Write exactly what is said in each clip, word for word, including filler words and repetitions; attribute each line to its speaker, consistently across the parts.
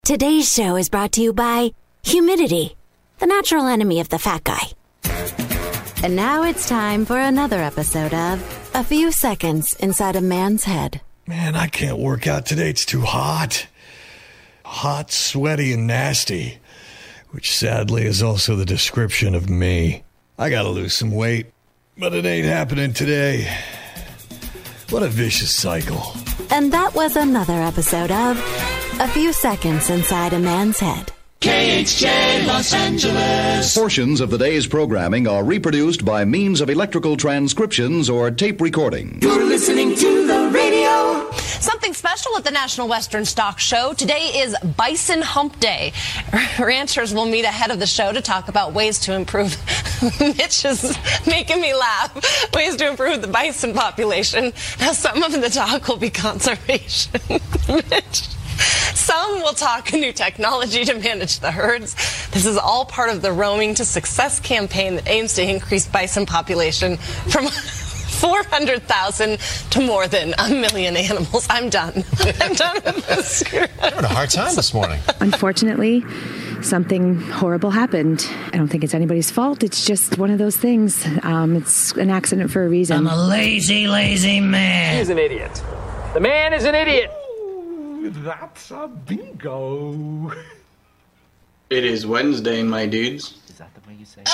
Speaker 1: Today's show is brought to you by humidity, the natural enemy of the fat guy. And now it's time for another episode of A Few Seconds Inside a Man's Head.
Speaker 2: Man, I can't work out today. It's too hot. Hot, sweaty, and nasty. Which sadly is also the description of me. I gotta lose some weight, but it ain't happening today. What a vicious cycle.
Speaker 1: And that was another episode of A Few Seconds Inside a Man's Head.
Speaker 3: K H J Los Angeles.
Speaker 4: Portions of the day's programming are reproduced by means of electrical transcriptions or tape recording.
Speaker 3: You're listening to the radio.
Speaker 5: Something special at the National Western Stock Show. Today is Bison Hump Day. Ranchers will meet ahead of the show to talk about ways to improve. Mitch is making me laugh. Ways to improve the bison population. Now, some of the talk will be conservation. Mitch. Some will talk new technology to manage the herds. This is all part of the Roaming to Success campaign that aims to increase bison population from four hundred thousand to more than a million animals. I'm done. I'm done with this.
Speaker 6: You're having a hard time this morning.
Speaker 7: Unfortunately, something horrible happened. I don't think it's anybody's fault. It's just one of those things. Um, it's an accident for a reason.
Speaker 8: I'm a lazy, lazy man.
Speaker 9: He's an idiot. The man is an idiot.
Speaker 10: That's a bingo.
Speaker 11: It is Wednesday, my dudes.
Speaker 12: Is that the way you say it?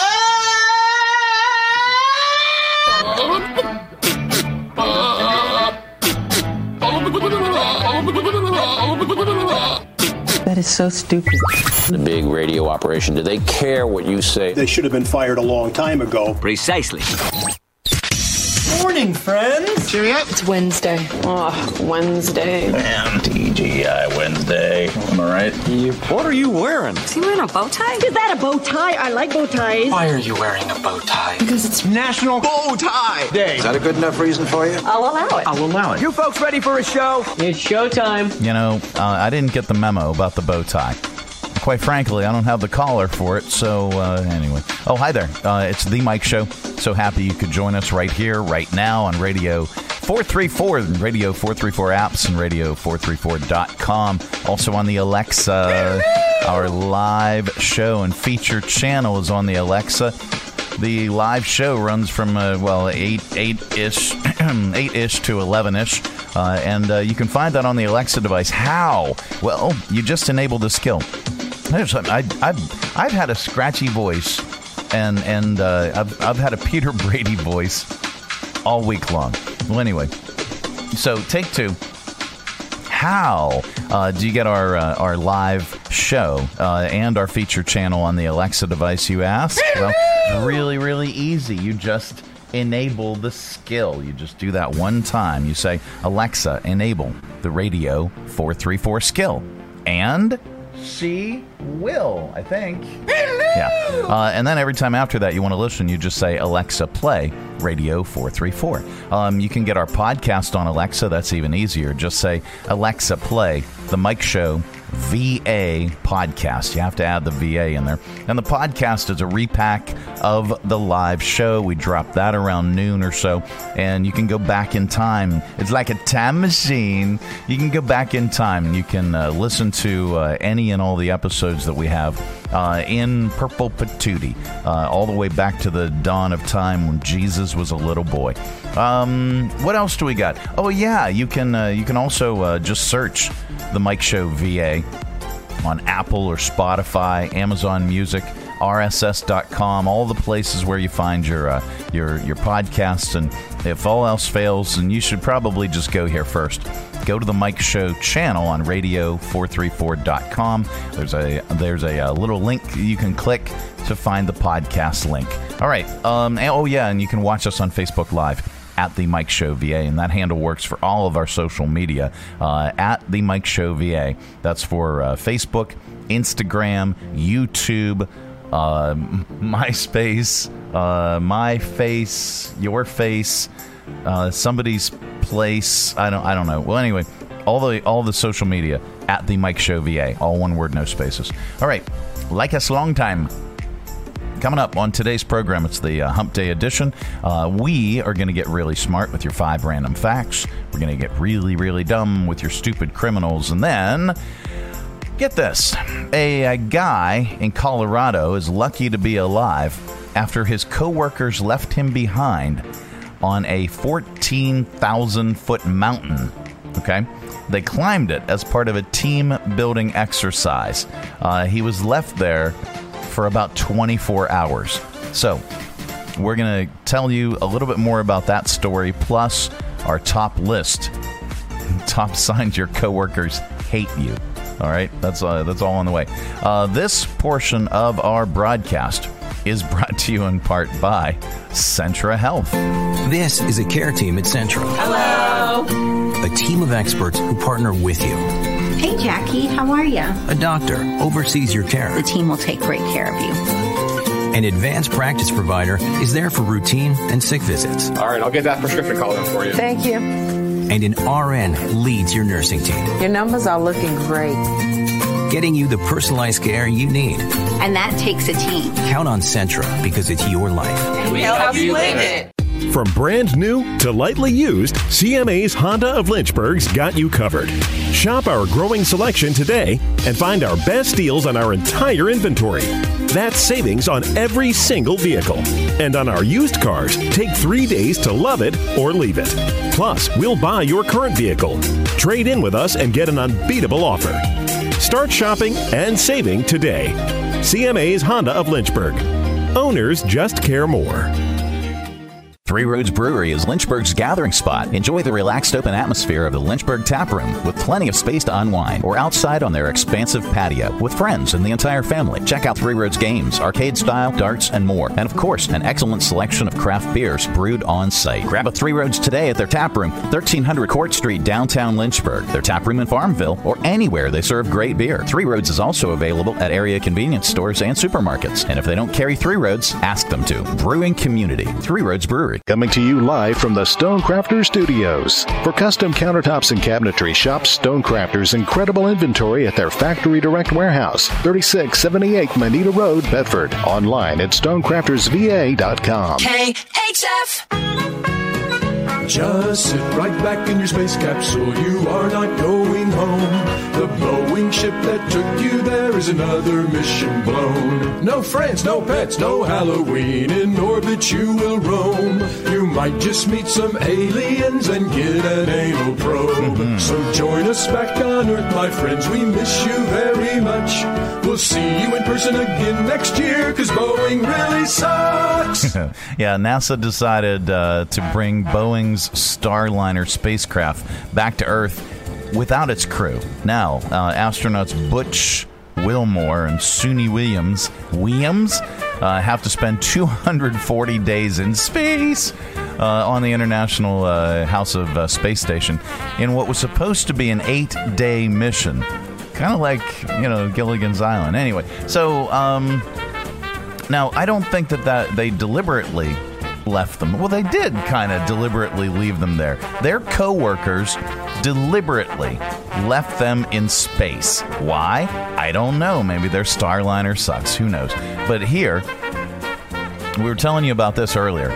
Speaker 13: That is so stupid.
Speaker 14: The big radio operation. Do they care what you say?
Speaker 15: They should have been fired a long time ago.
Speaker 14: Precisely.
Speaker 16: Morning, friends.
Speaker 13: Cheerio.
Speaker 17: It's Wednesday. Oh, Wednesday.
Speaker 14: Damn, T G I Wednesday. Am I right?
Speaker 16: You, what are you wearing?
Speaker 17: Is he wearing a bow tie?
Speaker 13: Is that a bow tie? I like bow ties.
Speaker 16: Why are you wearing a bow tie?
Speaker 17: Because it's
Speaker 16: National Bow Tie Day.
Speaker 6: Is that a good enough reason for you?
Speaker 13: I'll allow it.
Speaker 16: I'll allow it.
Speaker 9: You folks ready for a show?
Speaker 18: It's showtime.
Speaker 19: You know, uh, I didn't get the memo about the bow tie. Quite frankly, I don't have the collar for it, so uh, anyway. Oh, hi there. Uh, it's The Mike Show. So happy you could join us right here, right now on Radio four thirty-four, Radio four thirty-four apps and radio four thirty-four dot com. Also on the Alexa. Our live show and feature channel is on the Alexa. The live show runs from, uh, well, eight, eight-ish, eight-ish to eleven-ish. Uh, and uh, you can find that on the Alexa device. How? Well, you just enable the skill. There's, I, I've, I've had a scratchy voice, and and uh, I've, I've had a Peter Brady voice all week long. Well, anyway, so take two. How uh, do you get our uh, our live show uh, and our feature channel on the Alexa device, you ask? Well, really, really easy. You just enable the skill. You just do that one time. You say, Alexa, enable the Radio four thirty-four skill. And she will, I think. Yeah. Uh, and then every time after that you want to listen, you just say, Alexa, play Radio four thirty-four. Um, you can get our podcast on Alexa. That's even easier. Just say, Alexa, play The Mike Show V A podcast. You have to add the V A in there. And the podcast is a repack of the live show. We drop that around noon or so, and you can go back in time. It's like a time machine. You can go back in time, and you can uh, listen to uh, any and all the episodes that we have uh, in purple patootie, uh, all the way back to the dawn of time when Jesus was a little boy. Um, what else do we got? Oh yeah, you can uh, you can also uh, just search The Mike Show V A on Apple or Spotify, Amazon Music, R S S dot com, all the places where you find your uh, your your podcasts. And if all else fails, then you should probably just go here first. Go to the Mike Show channel on radio four thirty-four dot com. There's a there's a, a little link you can click to find the podcast link. All right. Um, and, oh yeah, and you can watch us on Facebook Live at The Mike Show V A, and that handle works for all of our social media, uh, at The Mike Show V A. That's for uh, Facebook, Instagram, YouTube, uh, MySpace, uh, my face, your face, uh, somebody's place. I don't, I don't know. Well, anyway, all the all the social media at The Mike Show V A, all one word, no spaces. All right, like us long time. Coming up on today's program, it's the uh, Hump Day edition. Uh, we are going to get really smart with your five random facts. We're going to get really, really dumb with your stupid criminals. And then Get this. A, a guy in Colorado is lucky to be alive after his coworkers left him behind on a fourteen thousand foot mountain. Okay? They climbed it as part of a team-building exercise. Uh, he was left there for about twenty-four hours. So, we're going to tell you a little bit more about that story, plus our top list. Top signs your coworkers hate you. All right? That's, uh, that's all on the way. Uh, this portion of our broadcast is brought to you in part by Centra Health.
Speaker 12: This is a care team at Centra.
Speaker 18: Hello.
Speaker 12: A team of experts who partner with you.
Speaker 18: Hey, Jackie, how are you?
Speaker 12: A doctor oversees your care.
Speaker 18: The team will take great care of you.
Speaker 12: An advanced practice provider is there for routine and sick visits.
Speaker 20: All right, I'll get that prescription called in for you.
Speaker 13: Thank you.
Speaker 12: And an R N leads your nursing team.
Speaker 13: Your numbers are looking great.
Speaker 12: Getting you the personalized care you need.
Speaker 18: And that takes a team.
Speaker 12: Count on Centra because it's your life.
Speaker 18: And we help you live it.
Speaker 21: From brand new to lightly used, C M A's Honda of Lynchburg's got you covered. Shop our growing selection today and find our best deals on our entire inventory. That's savings on every single vehicle. And on our used cars, take three days to love it or leave it. Plus, we'll buy your current vehicle. Trade in with us and get an unbeatable offer. Start shopping and saving today. C M A's Honda of Lynchburg. Owners just care more.
Speaker 19: Three Roads Brewery is Lynchburg's gathering spot. Enjoy the relaxed open atmosphere of the Lynchburg Tap Room with plenty of space to unwind or outside on their expansive patio with friends and the entire family. Check out Three Roads games, arcade style, darts, and more. And of course, an excellent selection of craft beers brewed on site. Grab a Three Roads today at their tap room, thirteen hundred Court Street, downtown Lynchburg, their tap room in Farmville, or anywhere they serve great beer. Three Roads is also available at area convenience stores and supermarkets. And if they don't carry Three Roads, ask them to. Brewing community. Three Roads Brewery.
Speaker 22: Coming to you live from the Stonecrafter Studios. For custom countertops and cabinetry, shop Stonecrafter's incredible inventory at their Factory Direct Warehouse, thirty-six seventy-eight Manita Road, Bedford. Online at stonecrafters v a dot com.
Speaker 3: K H F.
Speaker 23: Just sit right back in your space capsule. You are not going home. The Boeing ship that took you there is another mission blown. No friends, no pets, no Halloween. In orbit you will roam. You might just meet some aliens and get an anal probe. Mm-hmm. So join us back on Earth, my friends. We miss you very much. We'll see you in person again next year, because Boeing really sucks.
Speaker 19: Yeah, NASA decided uh, to bring Boeing's Starliner spacecraft back to Earth without its crew. Now, uh, astronauts Butch Wilmore and Suni Williams Williams uh, have to spend two hundred forty days in space uh, on the International uh, House of uh, Space Station in what was supposed to be an eight-day mission. Kind of like, you know, Gilligan's Island. Anyway, so um, now I don't think that, that they deliberately left them. Well, they did kind of deliberately leave them there. Their co-workers deliberately left them in space. Why? I don't know. Maybe their Starliner sucks. Who knows? But here, we were telling you about this earlier.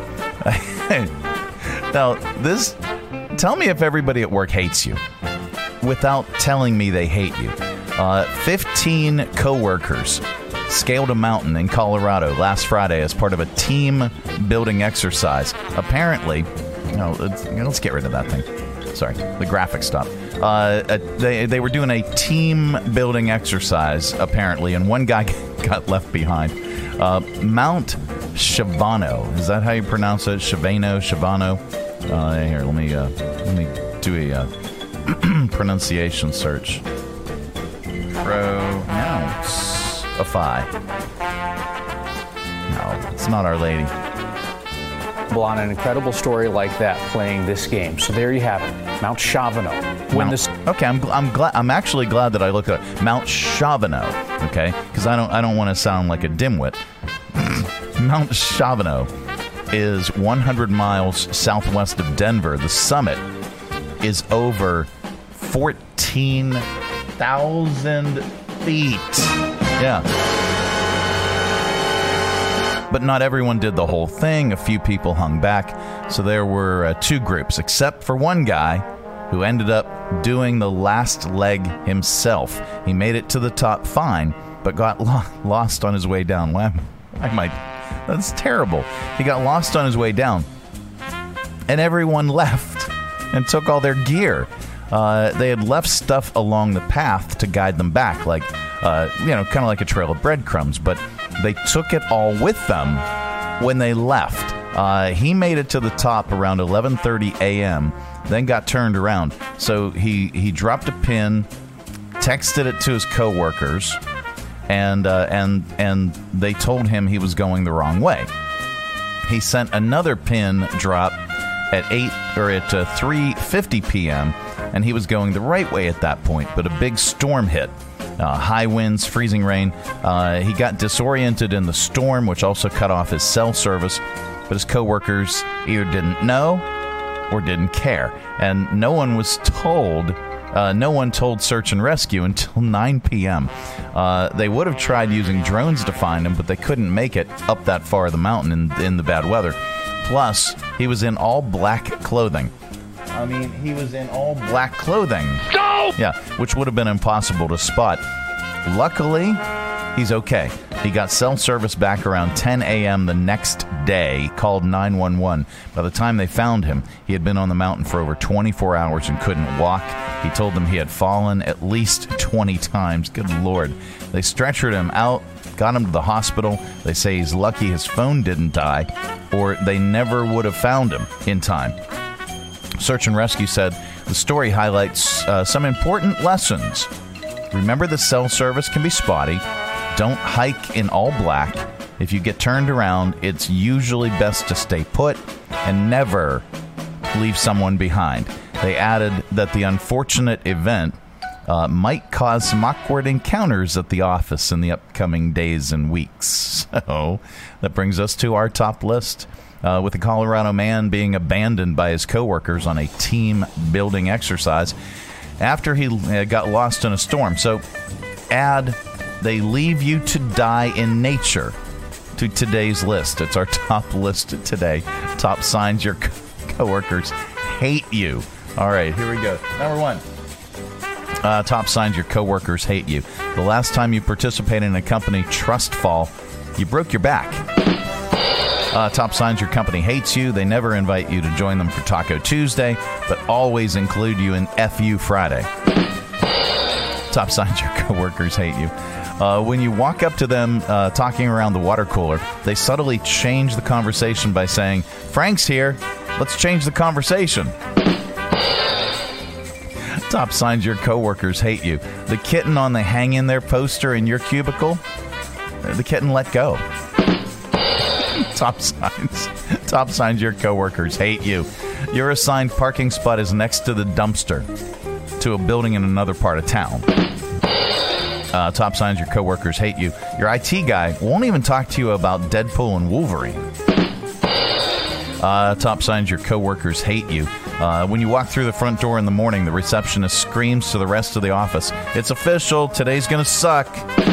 Speaker 19: Now, this, tell me if everybody at work hates you without telling me they hate you. Uh, fifteen co-workers scaled a mountain in Colorado last Friday as part of a team-building exercise. Apparently, no, let's, let's get rid of that thing. Sorry, the graphic stopped. Uh, uh, they they were doing a team-building exercise, apparently, and one guy got left behind. Uh, Mount Shavano, is that how you pronounce it? Shavano, Shavano. Uh, here, let me uh, let me do a uh, pronunciation search. Pronounce-ify. No, it's not Our Lady.
Speaker 24: On an incredible story like that playing this game. So there you have it, Mount Shavano. When
Speaker 19: Mount,
Speaker 24: this
Speaker 19: okay, I'm I'm glad. I'm actually glad that I looked at it. Mount Shavano. Okay, because I don't I don't want to sound like a dimwit. Mount Shavano is one hundred miles southwest of Denver. The summit is over fourteen thousand feet. Yeah. But not everyone did the whole thing. A few people hung back. So there were uh, two groups, except for one guy who ended up doing the last leg himself. He made it to the top fine, but got lo- lost on his way down. Well, I might. That's terrible. He got lost on his way down, and everyone left and took all their gear. Uh, they had left stuff along the path to guide them back, like, uh, you know, kind of like a trail of breadcrumbs, but they took it all with them when they left. Uh, he made it to the top around eleven thirty a.m., then got turned around. So he, he dropped a pin, texted it to his coworkers, and uh, and and they told him he was going the wrong way. He sent another pin drop at eight or at uh, three fifty p.m., and he was going the right way at that point, but a big storm hit. Uh, high winds, freezing rain. Uh, he got disoriented in the storm, which also cut off his cell service, but his coworkers either didn't know or didn't care, and no one was told. Uh, no one told search and rescue until nine p.m. Uh, they would have tried using drones to find him, but they couldn't make it up that far of the mountain in, in the bad weather. Plus, he was in all black clothing. I mean, he was in all black clothing. Go! Yeah, which would have been impossible to spot. Luckily, he's okay. He got cell service back around ten a.m. the next day, called nine one one. By the time they found him, he had been on the mountain for over twenty-four hours and couldn't walk. He told them he had fallen at least twenty times. Good Lord. They stretchered him out, got him to the hospital. They say he's lucky his phone didn't die, or they never would have found him in time. Search and Rescue said the story highlights uh, some important lessons. Remember, the cell service can be spotty. Don't hike in all black. If you get turned around, it's usually best to stay put and never leave someone behind. They added that the unfortunate event uh, might cause some awkward encounters at the office in the upcoming days and weeks. So that brings us to our top list. Uh, with the Colorado man being abandoned by his coworkers on a team-building exercise after he uh, got lost in a storm. So, add, they leave you to die in nature to today's list. It's our top list today. Top signs your co- coworkers hate you. All right, here we go. Number one. Uh, top signs your coworkers hate you. The last time you participated in a company trust fall, you broke your back. Uh, top signs your company hates you. They never invite you to join them for Taco Tuesday, but always include you in F U Friday. Top signs your coworkers hate you. Uh, when you walk up to them uh, talking around the water cooler, they subtly change the conversation by saying, "Frank's here. Let's change the conversation." Top signs your coworkers hate you. The kitten on the hang in there poster in your cubicle, the kitten let go. Top signs. Top signs your coworkers hate you. Your assigned parking spot is next to the dumpster to a building in another part of town. Uh, top signs your coworkers hate you. Your I T guy won't even talk to you about Deadpool and Wolverine. Uh, top signs your coworkers hate you. Uh, when you walk through the front door in the morning, the receptionist screams to the rest of the office, "It's official. Today's gonna suck."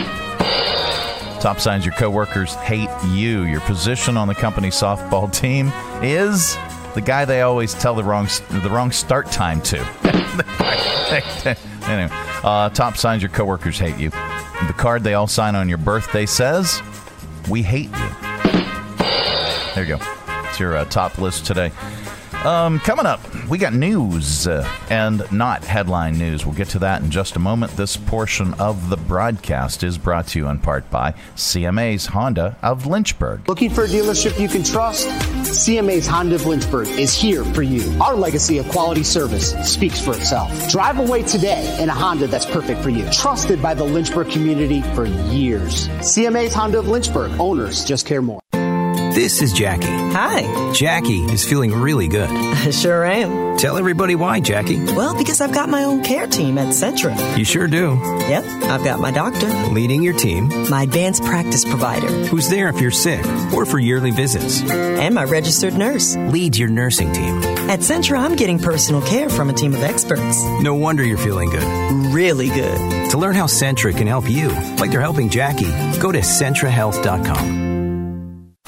Speaker 19: Top signs your coworkers hate you. Your position on the company softball team is the guy they always tell the wrong the wrong start time to. Anyway, uh, top signs your coworkers hate you. The card they all sign on your birthday says, "We hate you." There you go. It's your uh, top list today. Um, coming up, we got news uh, and not headline news. We'll get to that in just a moment. This portion of the broadcast is brought to you in part by C M A's Honda of Lynchburg.
Speaker 1: Looking for a dealership you can trust? C M A's Honda of Lynchburg is here for you. Our legacy of quality service speaks for itself. Drive away today in a Honda that's perfect for you. Trusted by the Lynchburg community for years. C M A's Honda of Lynchburg. Owners just care more.
Speaker 2: This is Jackie.
Speaker 4: Hi.
Speaker 2: Jackie is feeling really good.
Speaker 4: I sure am.
Speaker 2: Tell everybody why, Jackie.
Speaker 4: Well, because I've got my own care team at Centra.
Speaker 2: You sure do.
Speaker 4: Yep. I've got my doctor.
Speaker 2: Leading your team.
Speaker 4: My advanced practice provider.
Speaker 2: Who's there if you're sick or for yearly visits.
Speaker 4: And my registered nurse.
Speaker 2: Leads your nursing team.
Speaker 4: At Centra, I'm getting personal care from a team of experts.
Speaker 2: No wonder you're feeling good.
Speaker 4: Really good.
Speaker 2: To learn how Centra can help you, like they're helping Jackie, go to Centra Health dot com.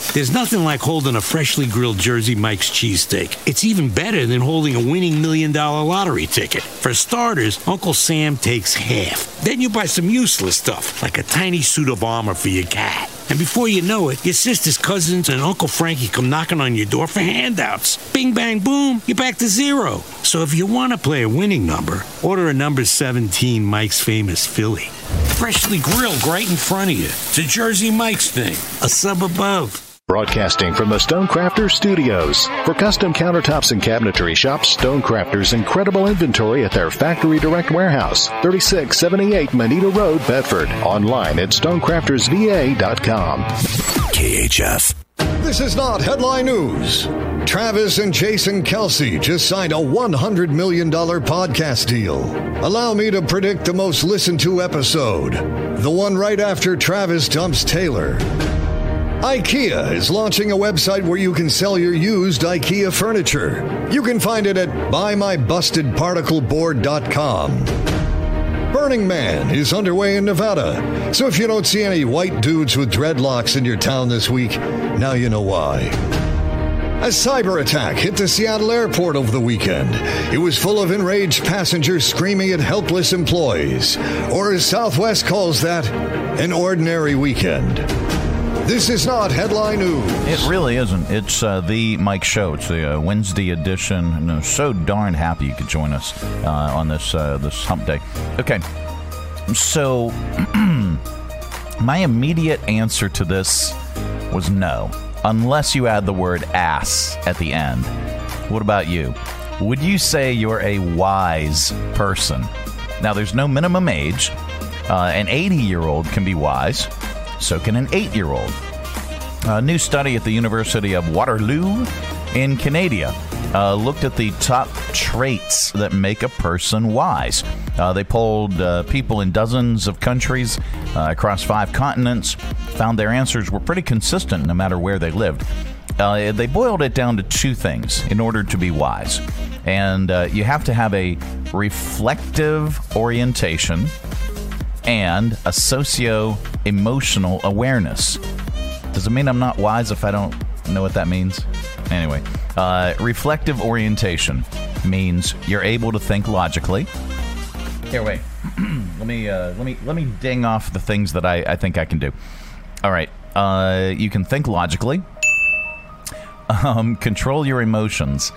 Speaker 5: There's nothing like holding a freshly grilled Jersey Mike's cheesesteak. It's even better than holding a winning million dollar lottery ticket. For starters, Uncle Sam takes half. Then you buy some useless stuff, like a tiny suit of armor for your cat. And before you know it, your sister's cousins and Uncle Frankie come knocking on your door for handouts. Bing, bang, boom, you're back to zero. So if you want to play a winning number, order a number seventeen Mike's Famous Philly. Freshly grilled right in front of you. It's a Jersey Mike's thing, a sub above.
Speaker 22: Broadcasting from the Stonecrafters Studios. For custom countertops and cabinetry, shop Stonecrafters' incredible inventory at their Factory Direct Warehouse, thirty-six seventy-eight Moneta Road, Bedford. Online at stonecrafters v a dot com.
Speaker 7: K H F. This is not headline news. Travis and Jason Kelce just signed a one hundred million dollars podcast deal. Allow me to predict the most listened to episode, the one right after Travis dumps Taylor. IKEA is launching a website where you can sell your used IKEA furniture. You can find it at buy my busted particle board dot com. Burning Man is underway in Nevada, so if you don't see any white dudes with dreadlocks in your town this week, now you know why. A cyber attack hit the Seattle airport over the weekend. It was full of enraged passengers screaming at helpless employees, or as Southwest calls that, an ordinary weekend. This is not headline news.
Speaker 19: It really isn't. It's uh, the Mike Show. It's the uh, Wednesday edition. And I'm so darn happy you could join us uh, on this uh, this hump day. Okay, so my immediate answer to this was no, unless you add the word ass at the end. What about you? Would you say you're a wise person? Now, there's no minimum age. Uh, an eighty-year-old can be wise. So can an eight-year-old. A new study at the University of Waterloo in Canada uh, looked at the top traits that make a person wise. Uh, they polled uh, people in dozens of countries uh, across five continents, found their answers were pretty consistent no matter where they lived. Uh, they boiled it down to two things in order to be wise. And uh, you have to have a reflective orientation and a socio-emotional awareness. Does it mean I'm not wise if I don't know what that means? Anyway, uh, reflective orientation means you're able to think logically. Here, wait. let me uh, let me let me ding off the things that I, I think I can do. All right, uh, you can think logically. Um, control your emotions.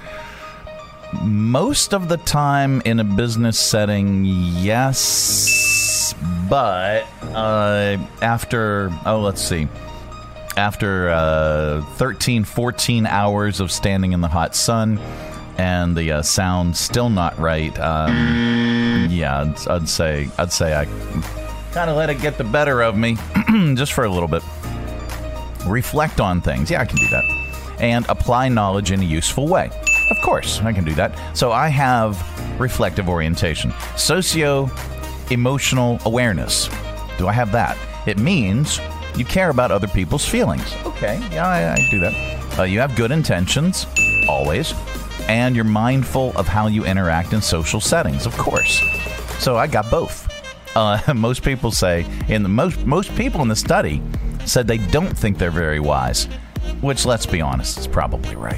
Speaker 19: Most of the time in a business setting, yes. But uh, after, oh, let's see, after uh, thirteen, fourteen hours of standing in the hot sun and the uh, sound still not right, um, yeah, I'd, I'd say I'd say I kind of let it get the better of me just for a little bit. Reflect on things. Yeah, I can do that. And apply knowledge in a useful way. Of course, I can do that. So I have reflective orientation. Socio emotional awareness. Do I have that? It means you care about other people's feelings. Okay, yeah, I, I do that. Uh, you have good intentions, always, and you're mindful of how you interact in social settings, of course. So I got both. Uh, most people say, in the most most people in the study said they don't think they're very wise, which, let's be honest, is probably right.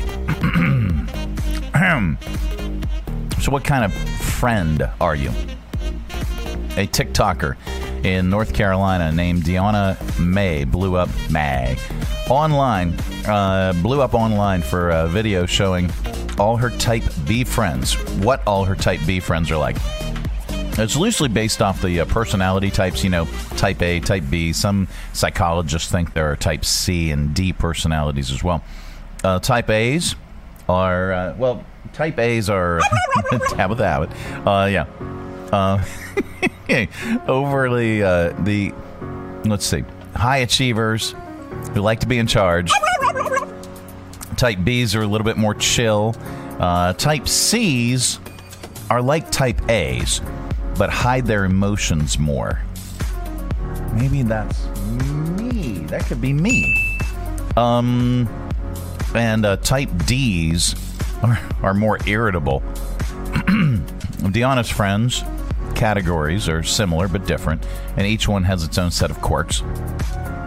Speaker 19: So what kind of friend are you? A TikToker in North Carolina named Deanna May blew up May online, uh, blew up online for a video showing all her Type B friends, what all her Type B friends are like. It's loosely based off the uh, personality types, you know, Type A, Type B. Some psychologists think there are Type C and D personalities as well. Uh, type A's are, uh, well, Type A's are, habit the habit, uh, yeah. Uh, overly uh, the let's see high achievers who like to be in charge. Type B's are a little bit more chill. Uh, type C's are like Type A's but hide their emotions more. Maybe that's me. That could be me. Um, and uh, Type D's are, are more irritable. Deanna's friends categories are similar but different, and each one has its own set of quirks.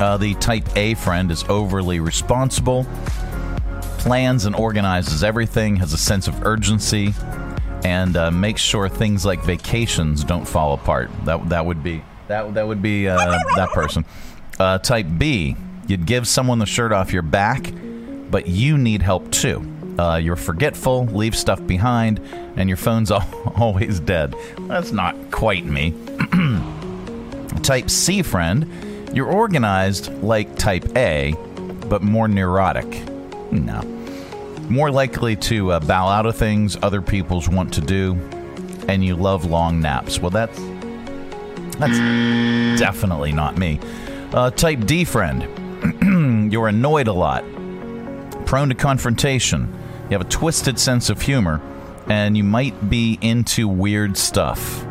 Speaker 19: Uh, the type A friend is overly responsible, plans and organizes everything, has a sense of urgency, and uh, makes sure things like vacations don't fall apart. That that would be that that would be uh, that person. Uh, type B, you'd give someone the shirt off your back, but you need help too. Uh, you're forgetful, leave stuff behind, and your phone's always dead. That's not quite me. Type C friend, you're organized like type A, but more neurotic. No. More likely to uh, bow out of things other people's want to do, and you love long naps. Well, that's, that's definitely not me. Uh, type D friend, you're annoyed a lot, prone to confrontation. You have a twisted sense of humor, and you might be into weird stuff.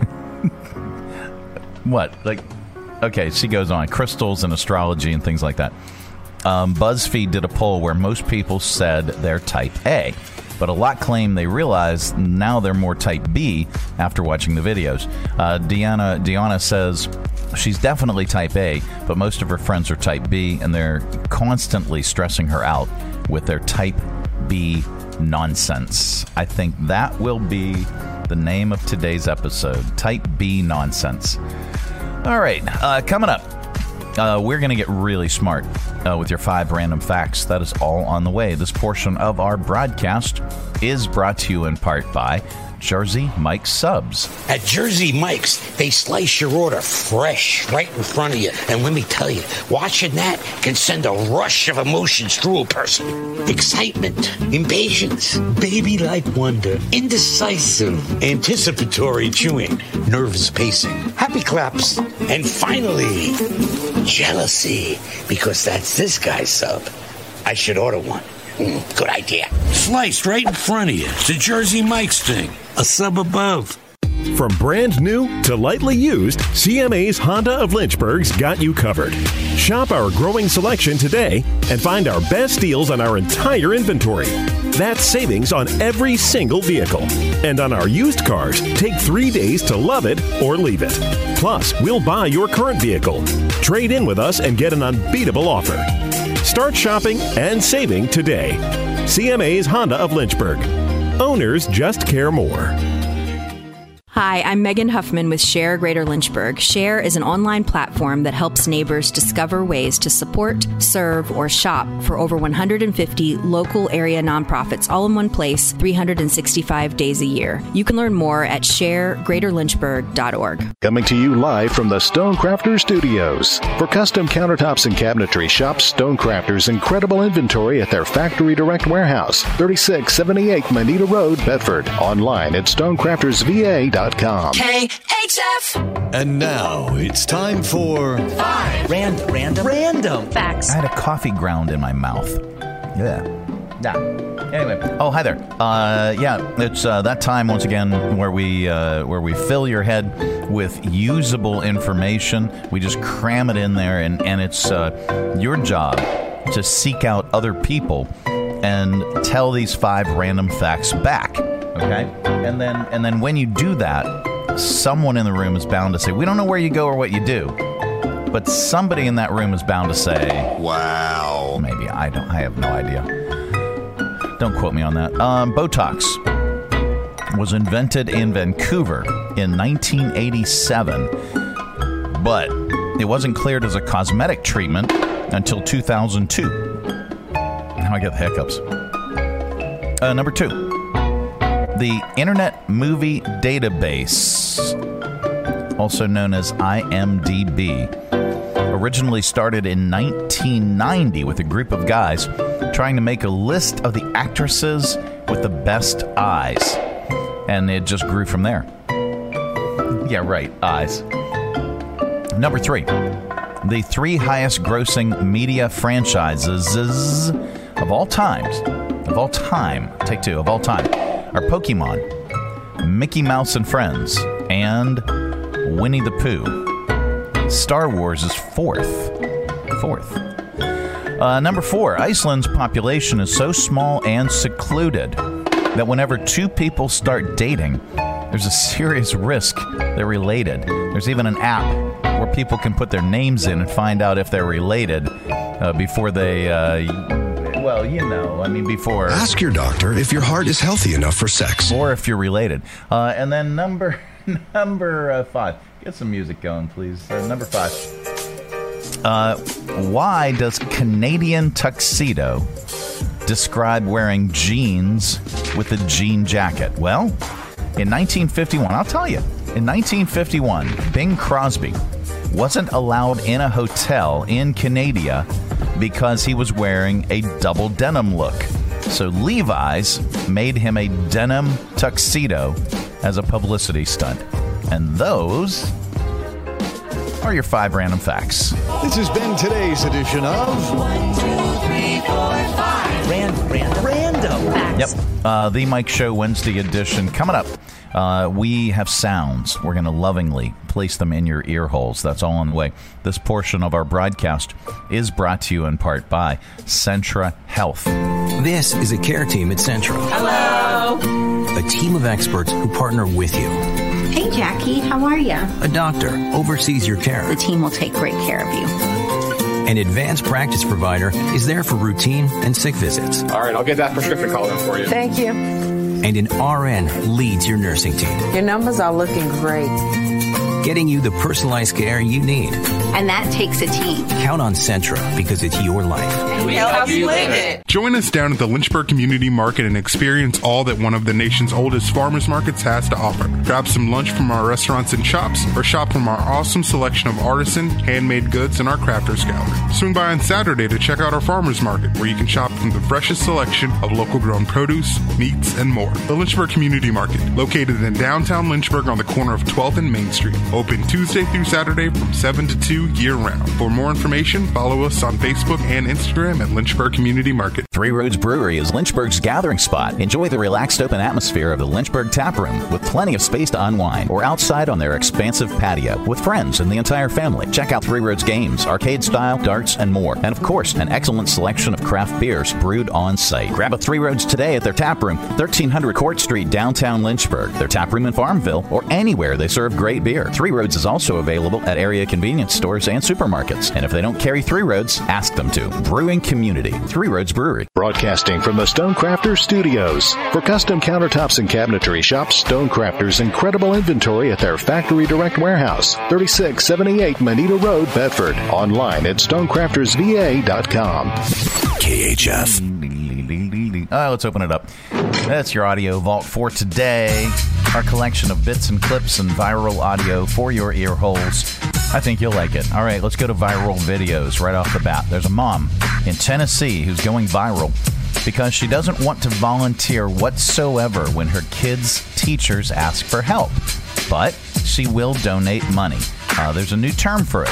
Speaker 19: What? Like, okay, she goes on. Crystals and astrology and things like that. Um, BuzzFeed did a poll where most people said they're type A, but a lot claim they realize now they're more type B after watching the videos. Uh, Deanna, Deanna says she's definitely type A, but most of her friends are type B, and they're constantly stressing her out with their type B nonsense. I think that will be the name of today's episode, Type B Nonsense. All right, uh, coming up, uh, we're going to get really smart uh, with your five random facts. That is all on the way. This portion of our broadcast is brought to you in part by Jersey Mike's Subs.
Speaker 5: At Jersey Mike's, they slice your order fresh right in front of you. And let me tell you, watching that can send a rush of emotions through a person. Excitement, impatience, baby-like wonder, indecisive, anticipatory chewing, nerves pacing, happy claps, and finally, jealousy, because that's this guy's sub. I should order one. Mm, good idea. Sliced right in front of you. It's a Jersey Mike's thing. A sub above.
Speaker 21: From brand new to lightly used, C M A's Honda of Lynchburg's got you covered. Shop our growing selection today and find our best deals on our entire inventory. That's savings on every single vehicle. And on our used cars, take three days to love it or leave it. Plus, we'll buy your current vehicle. Trade in with us and get an unbeatable offer. Start shopping and saving today. C M A's Honda of Lynchburg. Owners just care more.
Speaker 8: Hi, I'm Megan Huffman with Share Greater Lynchburg. Share is an online platform that helps neighbors discover ways to support, serve, or shop for over one hundred fifty local area nonprofits all in one place, three hundred sixty-five days a year. You can learn more at share greater lynchburg dot org.
Speaker 22: Coming to you live from the Stonecrafter Studios. For custom countertops and cabinetry, shop Stonecrafter's incredible inventory at their Factory Direct Warehouse, thirty-six seventy-eight Manita Road, Bedford. Online at stonecrafters v a dot com.
Speaker 3: K H F.
Speaker 7: And now it's time for
Speaker 3: Five
Speaker 4: Random, random, random
Speaker 8: facts.
Speaker 19: I had a coffee ground in my mouth. Yeah. Yeah. Anyway. Oh, hi there. Uh, yeah, it's uh, that time once again where we uh, where we fill your head with usable information. We just cram it in there, and and it's uh, your job to seek out other people and tell these five random facts back. Okay, and then and then when you do that, someone in the room is bound to say, "We don't know where you go or what you do," but somebody in that room is bound to say, "Wow." Maybe I don't. I have no idea. Don't quote me on that. Um, Botox was invented in Vancouver in nineteen eighty-seven, but it wasn't cleared as a cosmetic treatment until two thousand two. Now I get the hiccups. Uh, number two. The Internet Movie Database, also known as I M D B, originally started in nineteen ninety with a group of guys trying to make a list of the actresses with the best eyes. And it just grew from there. Yeah, right, eyes. Number three. The three highest grossing media franchises of all times, of all time, take two, of all time, are Pokemon, Mickey Mouse and Friends, and Winnie the Pooh. Star Wars is fourth. Fourth. Uh, number four, Iceland's population is so small and secluded that whenever two people start dating, there's a serious risk they're related. There's even an app where people can put their names in and find out if they're related uh, before they, uh, well, you know, I mean, before.
Speaker 10: Ask your doctor if your heart is healthy enough for sex.
Speaker 19: Or if you're related. Uh, and then number, number uh, five. Get some music going, please. Uh, number five. Uh, why does Canadian tuxedo describe wearing jeans with a jean jacket? Well, in nineteen fifty-one, I'll tell you, in nineteen fifty-one, Bing Crosby wasn't allowed in a hotel in Canada because he was wearing a double denim look. So Levi's made him a denim tuxedo as a publicity stunt. And those are your five random facts.
Speaker 7: This has been today's edition of
Speaker 3: One, two, three, four, five.
Speaker 4: Random, random, random facts.
Speaker 19: Yep. Uh, the Mike Show Wednesday edition coming up. Uh, we have sounds. We're going to lovingly place them in your ear holes. That's all on the way. This portion of our broadcast is brought to you in part by Centra Health.
Speaker 2: This is a care team at Centra.
Speaker 18: Hello.
Speaker 2: A team of experts who partner with you.
Speaker 18: Hey, Jackie, how are you?
Speaker 2: A doctor oversees your care.
Speaker 18: The team will take great care of you.
Speaker 2: An advanced practice provider is there for routine and sick visits.
Speaker 20: All right, I'll get that prescription call in for you.
Speaker 13: Thank you.
Speaker 2: And an R N leads your nursing team.
Speaker 13: Your numbers are looking great.
Speaker 2: Getting you the personalized care you need.
Speaker 18: And that takes a team.
Speaker 2: Count on Centra because it's your life.
Speaker 18: And we help you live it.
Speaker 11: Join us down at the Lynchburg Community Market and experience all that one of the nation's oldest farmers markets has to offer. Grab some lunch from our restaurants and shops, or shop from our awesome selection of artisan, handmade goods in our crafters gallery. Swing by on Saturday to check out our farmers market, where you can shop from the freshest selection of local grown produce, meats, and more. The Lynchburg Community Market, located in downtown Lynchburg on the corner of twelfth and Main Street. Open Tuesday through Saturday from seven to two year-round. For more information, follow us on Facebook and Instagram at Lynchburg Community Market.
Speaker 19: Three Roads Brewery is Lynchburg's gathering spot. Enjoy the relaxed open atmosphere of the Lynchburg Tap Room with plenty of space to unwind, or outside on their expansive patio with friends and the entire family. Check out Three Roads games, arcade style, darts, and more. And of course, an excellent selection of craft beers brewed on site. Grab a Three Roads today at their tap room, thirteen hundred Court Street, downtown Lynchburg. Their tap room in Farmville, or anywhere they serve great beer. Three Roads is also available at area convenience stores and supermarkets. And if they don't carry Three Roads, ask them to. Brewing Community, Three Roads Brewery.
Speaker 22: Broadcasting from the Stonecrafters Studios. For custom countertops and cabinetry, shop Stonecrafters' incredible inventory at their Factory Direct Warehouse, thirty-six seventy-eight Moneta Road, Bedford. Online at stonecrafters v a dot com.
Speaker 10: K H F.
Speaker 19: Uh, let's open it up. That's your audio vault for today. Our collection of bits and clips and viral audio for your ear holes. I think you'll like it. All right, let's go to viral videos right off the bat. There's a mom in Tennessee who's going viral because she doesn't want to volunteer whatsoever when her kids' teachers ask for help. But she will donate money. Uh, there's a new term for it.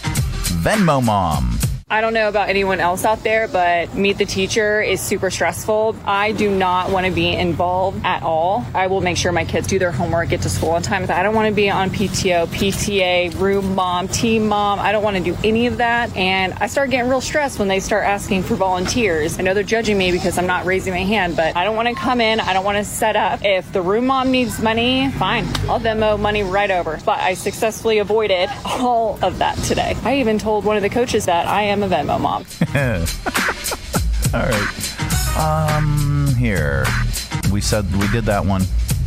Speaker 19: Venmo Mom.
Speaker 17: I don't know about anyone else out there, but Meet the Teacher is super stressful. I do not want to be involved at all. I will make sure my kids do their homework, get to school on time. I don't want to be on P T O, P T A, room mom, team mom. I don't want to do any of that. And I start getting real stressed when they start asking for volunteers. I know they're judging me because I'm not raising my hand, but I don't want to come in. I don't want to set up. If the room mom needs money, fine. I'll Venmo money right over. But I successfully avoided all of that today. I even told one of the coaches that I am a Venmo mom.
Speaker 19: All right. Um, here. We said we did that one.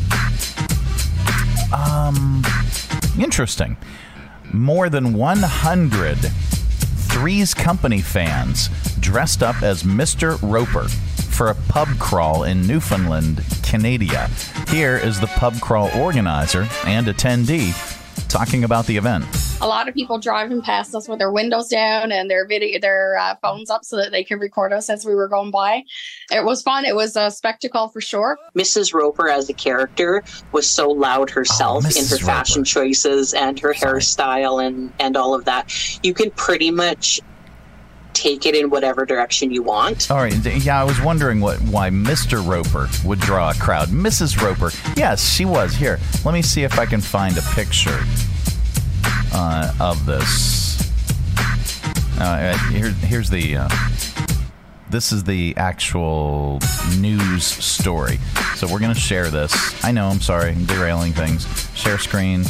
Speaker 19: Um, interesting. More than one hundred Three's Company fans dressed up as Mister Roper for a pub crawl in Newfoundland, Canada. Here is the pub crawl organizer and attendee talking about the event.
Speaker 14: A lot of people driving past us with their windows down and their video, their uh, phones up so that they could record us as we were going by. It was fun. It was a spectacle for sure.
Speaker 15: Missus Roper as a character was so loud herself oh, in her fashion Roper. choices and her Sorry. hairstyle and, and all of that. You can pretty much take it in whatever direction you want.
Speaker 19: All right. Yeah, I was wondering what why Mister Roper would draw a crowd. Missus Roper. Yes, she was. Here, let me see if I can find a picture uh, of this. Uh, here, here's the... Uh, this is the actual news story. So we're going to share this. I know, I'm sorry. I'm derailing things. Share screen.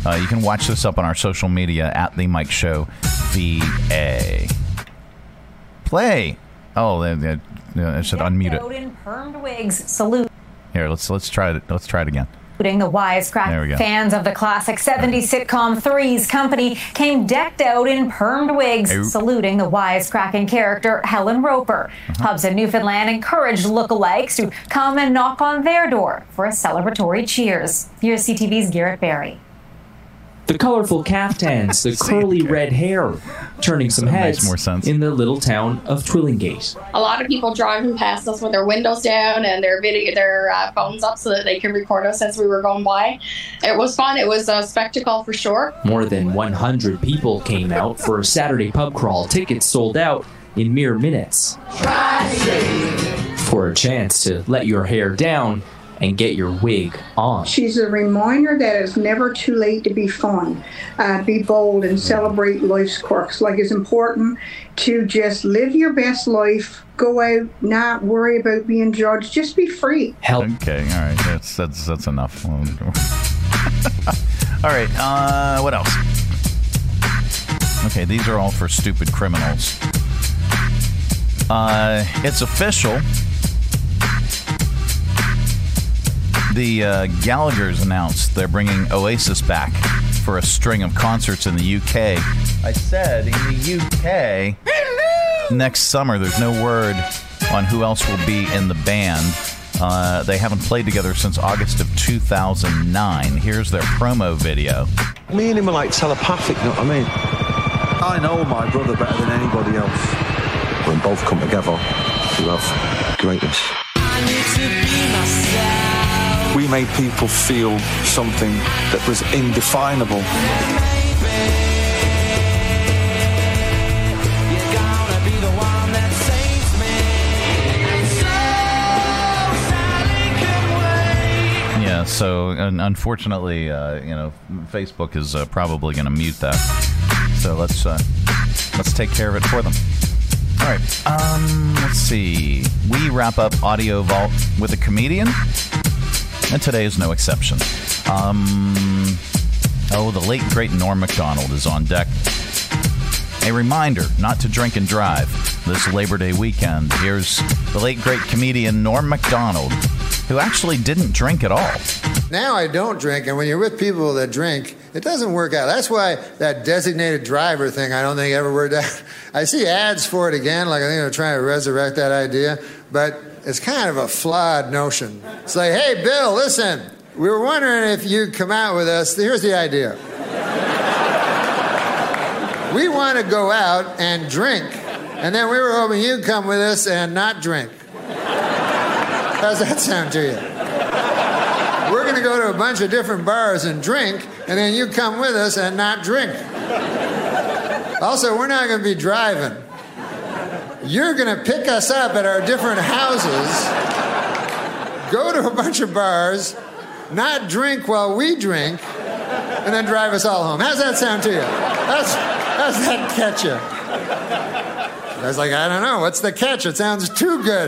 Speaker 19: Uh, you can watch this up on our social media at The Mike Show V A. Play. Oh, they, they, I should unmute it.
Speaker 6: In permed wigs, salute.
Speaker 19: Here, let's let's try it. Let's try it again.
Speaker 6: The wisecrack fans of the classic seventies sitcom Three's Company came decked out in permed wigs,
Speaker 19: Hey.
Speaker 6: saluting the wisecracking character Helen Roper.
Speaker 19: Uh-huh.
Speaker 6: Hubs in Newfoundland encouraged lookalikes to come and knock on their door for a celebratory cheers. Here's C T V's Garrett Barry.
Speaker 9: The colorful caftans, the curly red hair, turning some
Speaker 19: That
Speaker 9: heads
Speaker 19: makes more sense.
Speaker 9: in the little town of Twillingate.
Speaker 14: A lot of people driving past us with their windows down and their video, their uh, phones up so that they can record us as we were going by. It was fun. It was a spectacle for sure.
Speaker 9: More than one hundred people came out for a Saturday pub crawl. Tickets sold out in mere minutes. For a chance to let your hair down and get your wig on.
Speaker 12: She's a reminder that it's never too late to be fun, uh, be bold, and celebrate life's quirks. Like, it's important to just live your best life, go out, not worry about being judged, just be free.
Speaker 19: Help. Okay, all right, that's that's that's enough. All right, uh, what else? Okay, these are all for stupid criminals. Uh, it's official. The uh, Gallaghers announced they're bringing Oasis back for a string of concerts in the U K. I said in the U K next summer. There's no word on who else will be in the band. Uh, they haven't played together since August of two thousand nine. Here's their promo video.
Speaker 16: Me and him are like telepathic, you know what I mean? I know my brother better than anybody else. When both come together, we have greatness. We made people feel something that was indefinable.
Speaker 19: Yeah, so un- unfortunately, uh, you know, Facebook is uh, probably going to mute that. So let's uh, let's take care of it for them. All right. Um, let's see. We wrap up Audio Vault with a comedian. And today is no exception. Um, oh, the late, great Norm Macdonald is on deck. A reminder not to drink and drive this Labor Day weekend. Here's the late, great comedian Norm Macdonald, who actually didn't drink at all.
Speaker 25: Now I don't drink, and when you're with people that drink, it doesn't work out. That's why that designated driver thing, I don't think ever worked out. I see ads for it again, like I think they're trying to resurrect that idea, but it's kind of a flawed notion. It's like, hey, Bill, listen, we were wondering if you'd come out with us. Here's the idea. We want to go out and drink, and then we were hoping you'd come with us and not drink. How's that sound to you? We're going to go to a bunch of different bars and drink, and then you come with us and not drink. Also, we're not going to be driving. You're going to pick us up at our different houses, go to a bunch of bars, not drink while we drink, and then drive us all home. How's that sound to you? How's, how's that catch you? I was like, I don't know. What's the catch? It sounds too good.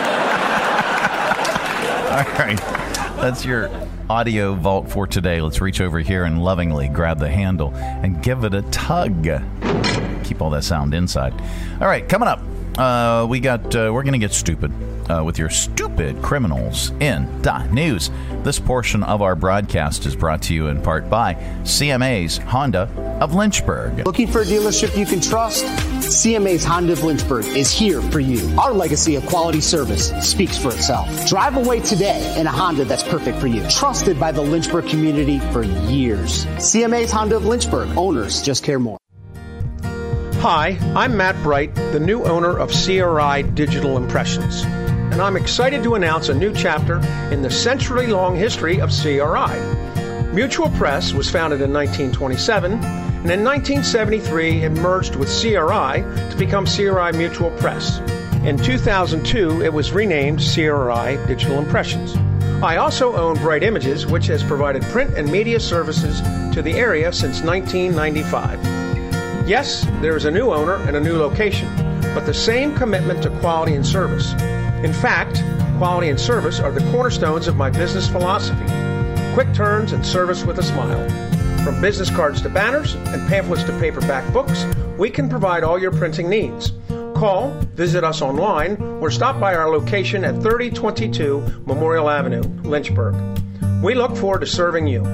Speaker 19: All right. That's your Audio Vault for today. Let's reach over here and lovingly grab the handle and give it a tug. Keep all that sound inside. All right, coming up. Uh, we got, uh, we're going to get stupid uh, with your stupid criminals in the news. This portion of our broadcast is brought to you in part by C M A's Honda of Lynchburg.
Speaker 1: Looking for a dealership you can trust? C M A's Honda of Lynchburg is here for you. Our legacy of quality service speaks for itself. Drive away today in a Honda that's perfect for you. Trusted by the Lynchburg community for years. C M A's Honda of Lynchburg. Owners just care more.
Speaker 26: Hi, I'm Matt Bright, the new owner of C R I Digital Impressions, and I'm excited to announce a new chapter in the century-long history of C R I. Mutual Press was founded in nineteen twenty-seven, and in nineteen seventy-three it merged with C R I to become C R I Mutual Press. In two thousand two, it was renamed C R I Digital Impressions. I also own Bright Images, which has provided print and media services to the area since nineteen ninety-five. Yes, there is a new owner and a new location, but the same commitment to quality and service. In fact, quality and service are the cornerstones of my business philosophy. Quick turns and service with a smile. From business cards to banners and pamphlets to paperback books, we can provide all your printing needs. Call, visit us online, or stop by our location at thirty twenty-two Memorial Avenue, Lynchburg. We look forward to serving you.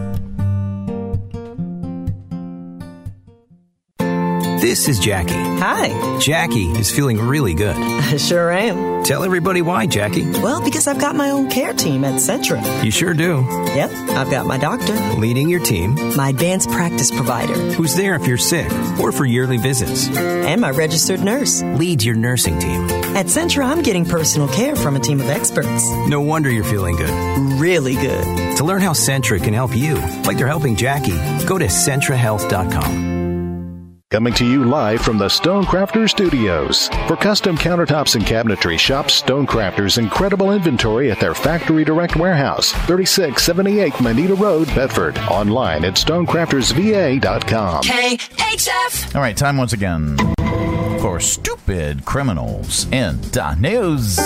Speaker 2: This is Jackie.
Speaker 4: Hi.
Speaker 2: Jackie is feeling really good.
Speaker 4: I sure am.
Speaker 2: Tell everybody why, Jackie.
Speaker 4: Well, because I've got my own care team at Centra.
Speaker 2: You sure do.
Speaker 4: Yep, I've got my doctor.
Speaker 2: Leading your team.
Speaker 4: My advanced practice provider.
Speaker 2: Who's there if you're sick or for yearly visits.
Speaker 4: And my registered nurse.
Speaker 2: Leads your nursing team.
Speaker 4: At Centra, I'm getting personal care from a team of experts.
Speaker 2: No wonder you're feeling good.
Speaker 4: Really good.
Speaker 2: To learn how Centra can help you, like they're helping Jackie, go to Centra Health dot com.
Speaker 22: Coming to you live from the Stonecrafters Studios. For custom countertops and cabinetry, shop Stonecrafters' incredible inventory at their Factory Direct Warehouse, thirty-six seventy-eight Moneta Road, Bedford. Online at stonecrafters v a dot com.
Speaker 4: K H F.
Speaker 19: All right, time once again for Stupid Criminals in the News.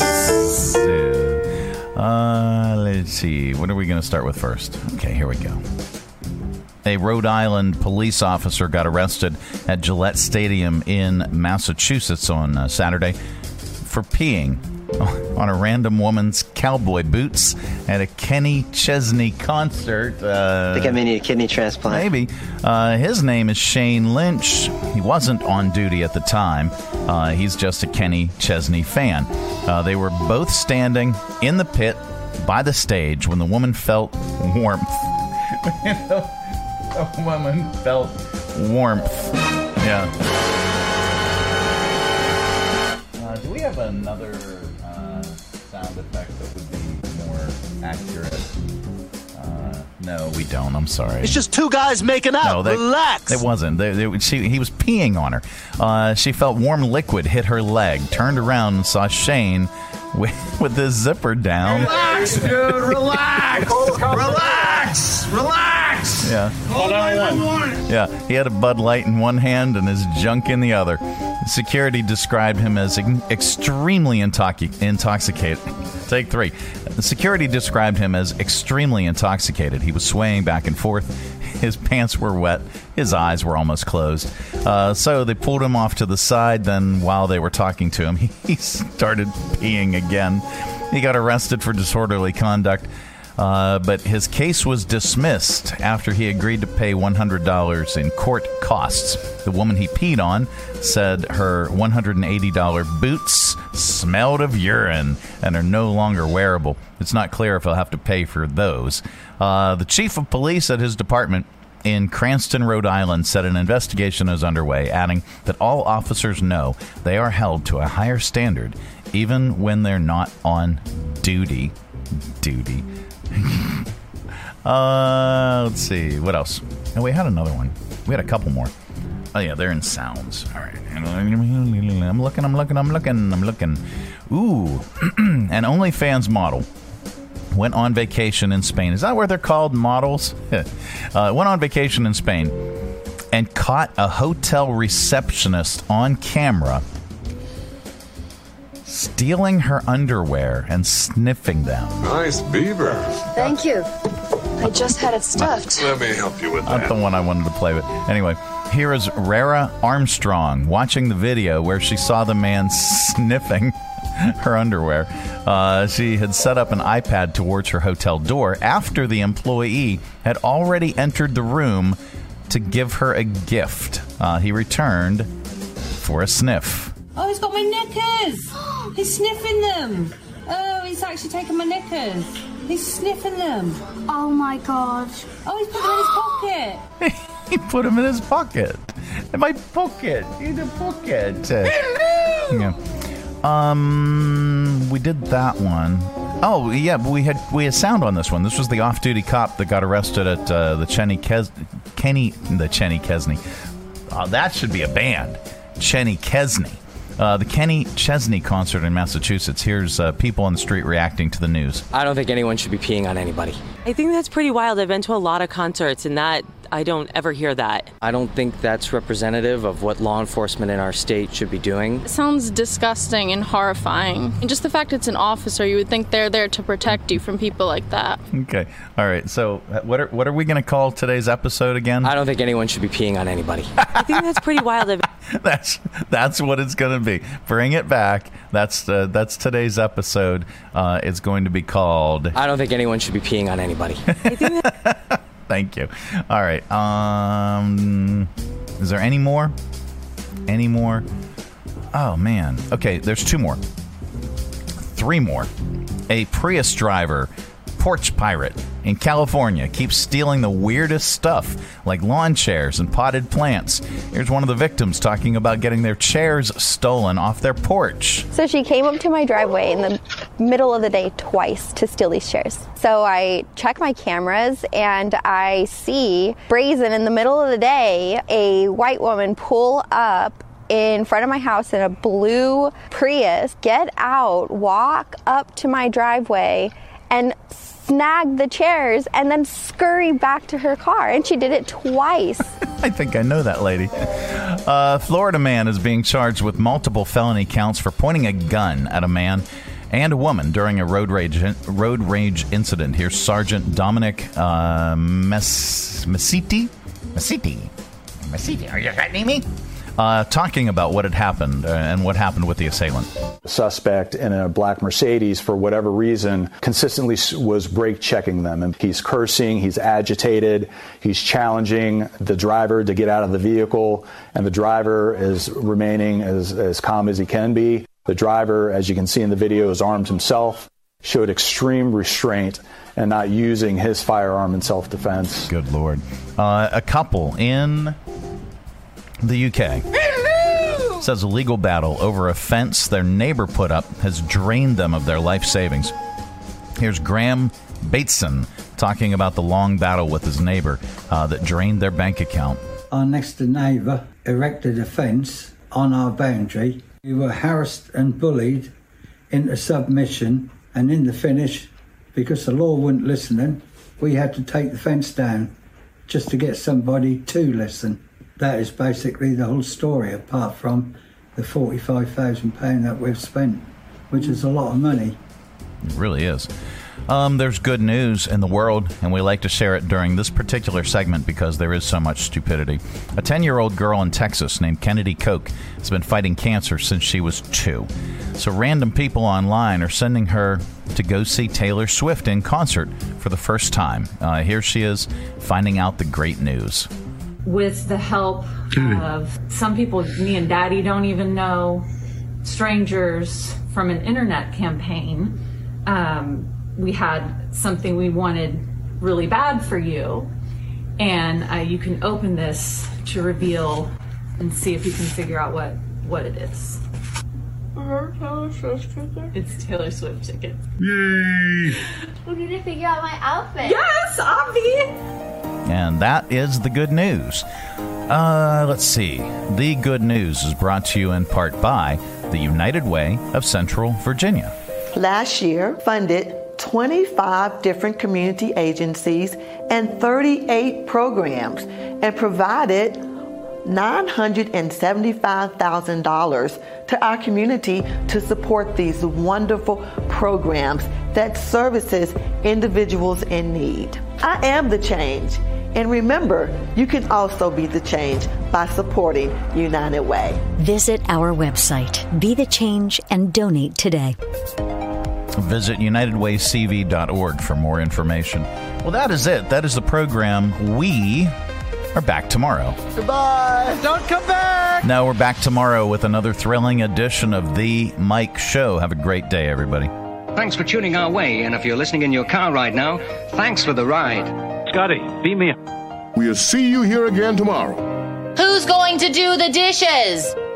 Speaker 19: Uh, let's see. What are we going to start with first? Okay, here we go. A Rhode Island police officer got arrested at Gillette Stadium in Massachusetts on uh, Saturday for peeing on a random woman's cowboy boots at a Kenny Chesney concert. Uh,
Speaker 5: I think I may need a kidney transplant.
Speaker 19: Maybe. Uh, his name is Shane Lynch. He wasn't on duty at the time. Uh, he's just a Kenny Chesney fan. Uh, they were both standing in the pit by the stage when the woman felt warmth. The woman felt warmth. Yeah. Uh, do we have another uh, sound effect that would be more accurate? Uh, no, we don't. I'm sorry.
Speaker 7: It's just two guys making out.
Speaker 19: No, they,
Speaker 7: Relax.
Speaker 19: It wasn't. They, they, she, he was peeing on her. Uh, she felt warm liquid hit her leg, turned around and saw Shane with, with his zipper down.
Speaker 7: Relax, dude. Relax. Relax. Relax.
Speaker 19: Yeah.
Speaker 7: Hold on.
Speaker 19: Yeah, he had a Bud Light in one hand and his junk in the other. Security described him as extremely intoxic- intoxicated. Take three. The security described him as extremely intoxicated. He was swaying back and forth. His pants were wet. His eyes were almost closed. Uh, so they pulled him off to the side. Then while they were talking to him, he, he started peeing again. He got arrested for disorderly conduct. Uh, but his case was dismissed after he agreed to pay one hundred dollars in court costs. The woman he peed on said her one hundred eighty dollars boots smelled of urine and are no longer wearable. It's not clear if he'll have to pay for those. Uh, the chief of police at his department in Cranston, Rhode Island, said an investigation is underway, adding that all officers know they are held to a higher standard even when they're not on duty. Duty. uh, let's see. What else? Oh, we had another one. We had a couple more. Oh, yeah, they're in sounds. All right. I'm looking, I'm looking, I'm looking, I'm looking. Ooh. An OnlyFans model went on vacation in Spain. Is that where they're called, models? uh, went on vacation in Spain and caught a hotel receptionist on camera stealing her underwear and sniffing them.
Speaker 8: Nice beaver.
Speaker 21: Thank you. I just had it stuffed.
Speaker 8: Let me help you with that.
Speaker 19: Not the one I wanted to play with. Anyway, here is Rara Armstrong watching the video where she saw the man sniffing her underwear. Uh, she had set up an iPad towards her hotel door after the employee had already entered the room to give her a gift. Uh, he returned for a sniff.
Speaker 23: Oh, he's got my knickers. He's sniffing them. Oh, he's actually taken my knickers. He's sniffing them.
Speaker 21: Oh, my God.
Speaker 23: Oh, he's put them in his pocket.
Speaker 19: He put them in his pocket. In my pocket. In the pocket. Yeah. Um, we did that one. Oh, yeah, but we had we had sound on this one. This was the off-duty cop that got arrested at uh, the Chenny Kes- Kenny, the Chenny Kesney. Oh, that should be a band. Chenny Kesney. Uh, the Kenny Chesney concert in Massachusetts. Here's uh, people on the street reacting to the news.
Speaker 3: I don't think anyone should be peeing on anybody.
Speaker 5: I think that's pretty wild. I've been to a lot of concerts, and that I don't ever hear that.
Speaker 3: I don't think that's representative of what law enforcement in our state should be doing.
Speaker 13: It sounds disgusting and horrifying. And just the fact it's an officer, you would think they're there to protect you from people like that.
Speaker 19: Okay. All right. So what are, what are we going to call today's episode again?
Speaker 3: I don't think anyone should be peeing on anybody.
Speaker 5: I think that's pretty wild. I've
Speaker 19: That's that's what it's going to be. Bring it back. That's uh, that's today's episode. Uh, it's going to be called.
Speaker 3: I don't think anyone should be peeing on anybody.
Speaker 19: Thank you. All right. Um, is there any more? Any more? Oh man. Okay. There's two more. Three more. A Prius driver, porch pirate in California, keeps stealing the weirdest stuff like lawn chairs and potted plants. Here's one of the victims talking about getting their chairs stolen off their porch.
Speaker 18: So she came up to my driveway in the middle of the day twice to steal these chairs. So I check my cameras and I see brazen in the middle of the day a white woman pull up in front of my house in a blue Prius, get out, walk up to my driveway and snag the chairs and then scurry back to her car. And she did it twice.
Speaker 19: I think I know that lady. A Florida man is being charged with multiple felony counts for pointing a gun at a man and a woman during a road rage road rage incident. Here's Sergeant Dominic uh, Mes- Mesiti. Mesiti. Mesiti. Are you threatening me? Uh, talking about what had happened uh, and what happened with the assailant.
Speaker 20: The suspect in a black Mercedes, for whatever reason, consistently was brake checking them. And he's cursing, he's agitated, he's challenging the driver to get out of the vehicle, and the driver is remaining as, as calm as he can be. The driver, as you can see in the video, is armed himself, showed extreme restraint and not using his firearm in self-defense.
Speaker 19: Good Lord. Uh, a couple in the U K says a legal battle over a fence their neighbor put up has drained them of their life savings. Here's Graham Bateson talking about the long battle with his neighbor uh, that drained their bank account.
Speaker 24: Our next door neighbour erected a fence on our boundary. We were harassed and bullied into submission, and in the finish, because the law wouldn't listen, we had to take the fence down just to get somebody to listen. That is basically the whole story, apart from the forty-five thousand pounds that we've spent, which is a lot of money.
Speaker 19: It really is. Um, there's good news in the world, and we like to share it during this particular segment because there is so much stupidity. A ten-year-old girl in Texas named Kennedy Koch has been fighting cancer since she was two. So random people online are sending her to go see Taylor Swift in concert for the first time. Uh, here she is, finding out the great news.
Speaker 27: With the help of some people me and Daddy don't even know, strangers from an internet campaign, um, we had something we wanted really bad for you, and uh, you can open this to reveal and see if you can figure out what, what it is.
Speaker 21: Her Taylor Swift ticket?
Speaker 27: It's Taylor Swift tickets.
Speaker 21: Yay! We're gonna figure out my outfit.
Speaker 27: Yes, Avi!
Speaker 19: And that is the good news. Uh, let's see. The good news is brought to you in part by the United Way of Central Virginia.
Speaker 28: Last year, funded twenty-five different community agencies and thirty-eight programs and provided nine hundred seventy-five thousand dollars to our community to support these wonderful programs that services individuals in need. I am the change. And remember, you can also be the change by supporting United Way.
Speaker 29: Visit our website, Be the Change, and donate today.
Speaker 19: Visit united way c v dot org for more information. Well, that is it. That is the program. We are back tomorrow.
Speaker 7: Goodbye. Don't come back.
Speaker 19: No, we're back tomorrow with another thrilling edition of The Mike Show. Have a great day, everybody.
Speaker 30: Thanks for tuning our way, and if you're listening in your car right now, thanks for the ride.
Speaker 31: Scotty, beat me up.
Speaker 32: We'll see you here again tomorrow.
Speaker 33: Who's going to do the dishes?